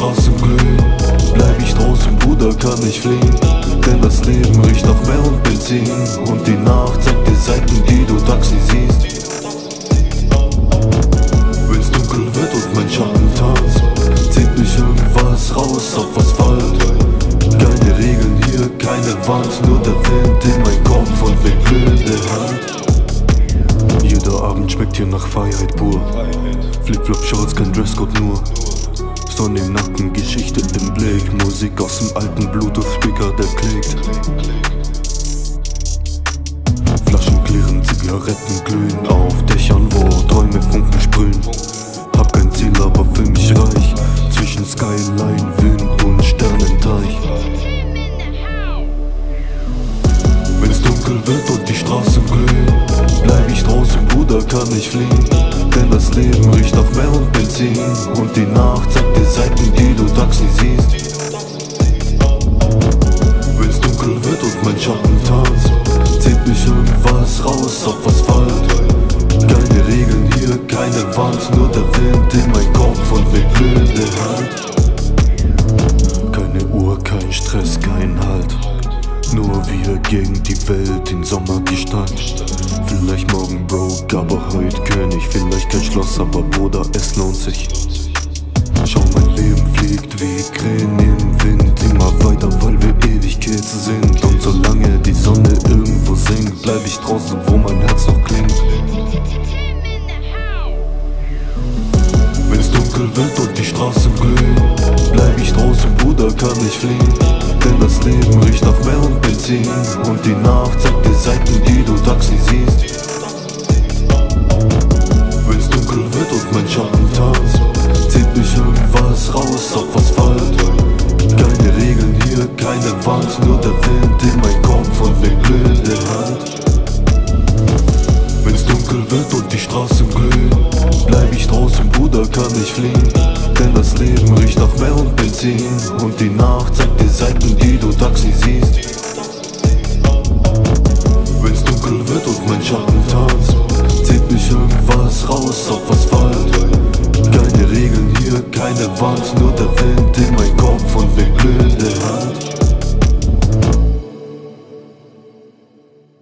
Straßen glühen, bleib ich draußen, Bruder, kann ich fliehen. Denn das Leben riecht nach Meer und Benzin, und die Nacht zeigt dir Seiten, die du tags nie siehst. Wenn's dunkel wird und mein Schatten tanzt, zieht mich irgendwas raus auf Asphalt. Keine Regeln hier, keine Wand, nur der Wind in mein Kopf und ne glühende Hand. Jeder Abend schmeckt hier nach Freiheit pur. Flip-Flop-Shorts, kein Dresscode nur. Sonne im Nacken, Geschichte im Blick. Musik aus dem alten Bluetooth-Speaker, der klickt. Flaschen klirren, Zigaretten glühen auf Dächern, wo Träume Funken sprühen. Hab kein Ziel, aber fühl mich reich zwischen Skyline, Wind und Sternenteich. Wenn's dunkel wird und die Straßen glühen, bleib ich draußen, Bruder, kann ich fliehen. Denn das Leben riecht nach Meer und Benzin, und die Nacht zeigt dir Seiten, die du tags nie siehst. Wenn's dunkel wird und mein Schatten tanzt, zieht mich irgendwas raus auf Asphalt. Keine Regeln hier, keine Wand, nur der Wind in mein Kopf und ne glühende Hand. Keine Uhr, kein Stress, kein Halt, nur wir gegen die Welt in Sommergestalt. Vielleicht morgen broke, aber heute König. Vielleicht kein Schloss, aber Bruder, es lohnt sich. Schau, mein Leben fliegt wie Krähen im Wind, immer weiter, weil wir Ewigkeit sind. Und solange die Sonne irgendwo singt, bleib ich draußen, wo mein Herz noch klingt. Wenn's dunkel wird und die Straßen glühen, bleib ich draußen, Bruder, kann ich fliehen. Denn das Leben riecht nach Meer und Benzin, und die Nacht zeigt dir Seiten, die du tags nie siehst. Wenn's dunkel wird und mein Schatten tanzt, zieht mich irgendwas raus auf Asphalt. Keine Regeln hier, keine Wand, nur der Wind in mein Kopf und ne glühende Hand. Wenn's dunkel wird und die Straßen glühen, bleib ich draußen, Bruder, kann ich fliehen. Denn das Leben riecht nach Meer und Benzin, und die Nacht zeigt dir Seiten, die du tags nie siehst. Wenn's dunkel wird und mein Schatten tanzt, zieht mich irgendwas raus auf Asphalt. Keine Regeln hier, keine Wand, nur der Wind in mein Kopf und ne glühende Hand.